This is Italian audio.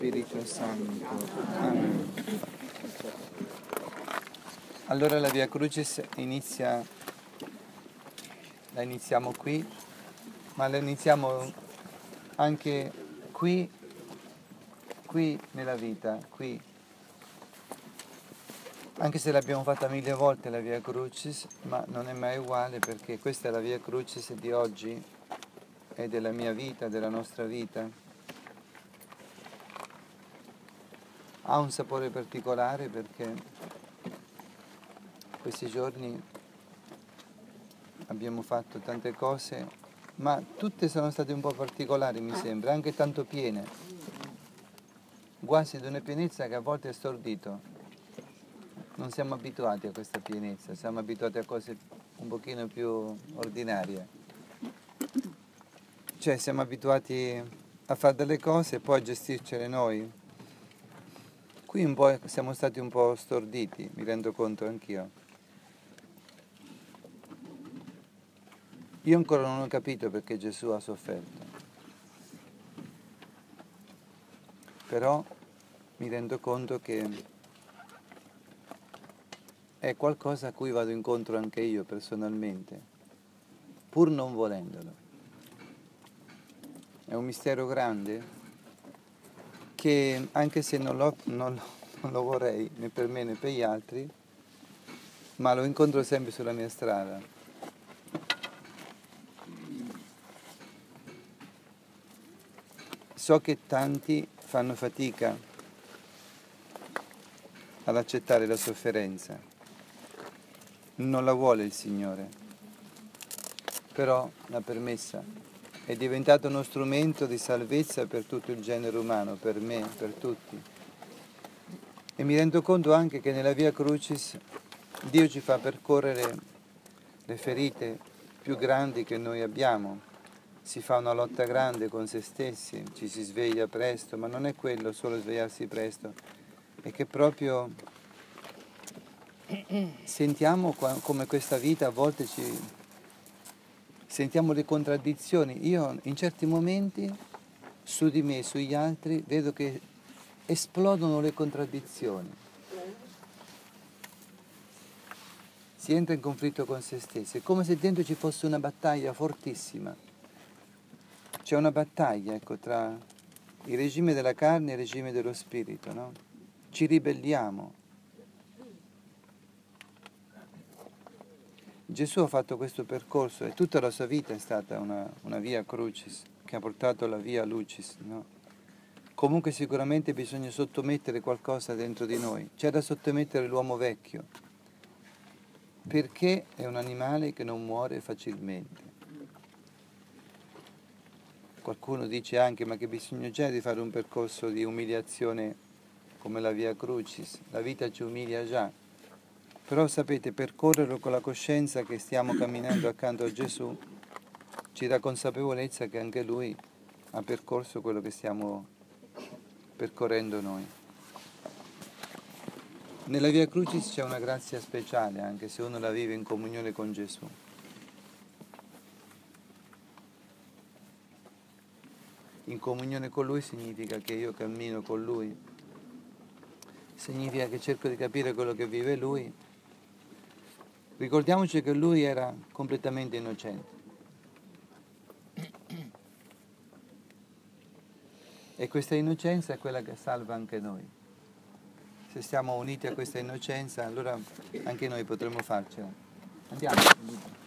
Spirito Santo. Amen. Allora la Via Crucis la iniziamo qui, ma la iniziamo anche qui nella vita, qui. Anche se l'abbiamo fatta 1000 volte la Via Crucis, ma non è mai uguale, perché questa è la Via Crucis di oggi e della mia vita, della nostra vita. Ha un sapore particolare perché questi giorni abbiamo fatto tante cose, ma tutte sono state un po' particolari, mi sembra, anche tanto piene, quasi di una pienezza che a volte è stordito. Non siamo abituati a questa pienezza, siamo abituati a cose un pochino più ordinarie. Cioè siamo abituati a fare delle cose e poi a gestircele noi. Qui un po' siamo stati un po' storditi, mi rendo conto anch'io. Io ancora non ho capito perché Gesù ha sofferto, però mi rendo conto che è qualcosa a cui vado incontro anche io personalmente, pur non volendolo. È un mistero grande che, anche se non lo vorrei né per me né per gli altri, ma lo incontro sempre sulla mia strada. So che tanti fanno fatica ad accettare la sofferenza. Non la vuole il Signore, però l'ha permessa. È diventato uno strumento di salvezza per tutto il genere umano, per me, per tutti. E mi rendo conto anche che nella Via Crucis Dio ci fa percorrere le ferite più grandi che noi abbiamo. Si fa una lotta grande con se stessi, ci si sveglia presto, ma non è quello solo svegliarsi presto, è che proprio sentiamo come questa vita a volte sentiamo le contraddizioni. Io in certi momenti su di me e sugli altri vedo che esplodono le contraddizioni. Si entra in conflitto con se stessi, è come se dentro ci fosse una battaglia fortissima. C'è una battaglia, ecco, tra il regime della carne e il regime dello spirito, no? Ci ribelliamo. Gesù ha fatto questo percorso e tutta la sua vita è stata una via crucis che ha portato alla via lucis, no? Comunque sicuramente bisogna sottomettere qualcosa dentro di noi. C'è da sottomettere l'uomo vecchio, perché è un animale che non muore facilmente. Qualcuno dice anche, ma che bisogno c'è di fare un percorso di umiliazione come la via crucis? La vita ci umilia già. Però sapete, percorrerlo con la coscienza che stiamo camminando accanto a Gesù ci dà consapevolezza che anche Lui ha percorso quello che stiamo percorrendo noi. Nella Via Crucis c'è una grazia speciale, anche se uno la vive in comunione con Gesù. In comunione con Lui significa che io cammino con Lui, significa che cerco di capire quello che vive Lui. Ricordiamoci che Lui era completamente innocente. E questa innocenza è quella che salva anche noi. Se siamo uniti a questa innocenza, allora anche noi potremo farcela. Andiamo.